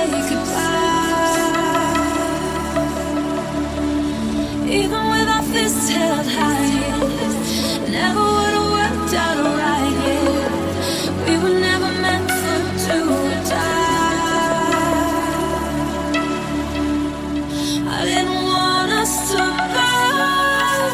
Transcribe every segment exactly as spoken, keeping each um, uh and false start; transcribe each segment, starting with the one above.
say goodbye. Even with our fists held high, never would have worked out right. Yeah. We were never meant for two to die. I didn't want us to burn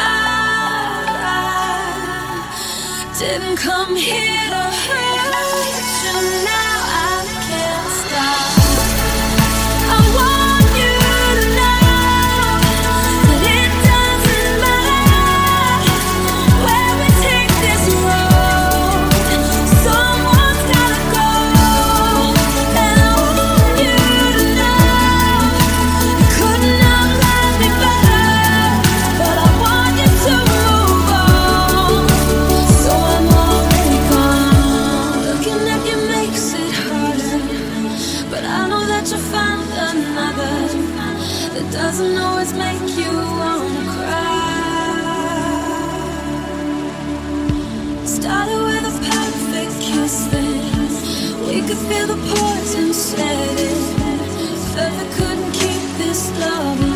out. Didn't come here to hurt you. Now I can't stop. I want you to know that it doesn't matter where we take this road. Someone's gotta go, and I want you to know you could not love me better, but I want you to move on. So I'm already gone. Looking at you makes it harder, but I know that you'll find another that doesn't always make you wanna cry. Started with a perfect kiss, then we could feel the poison setting. Felt we couldn't keep this love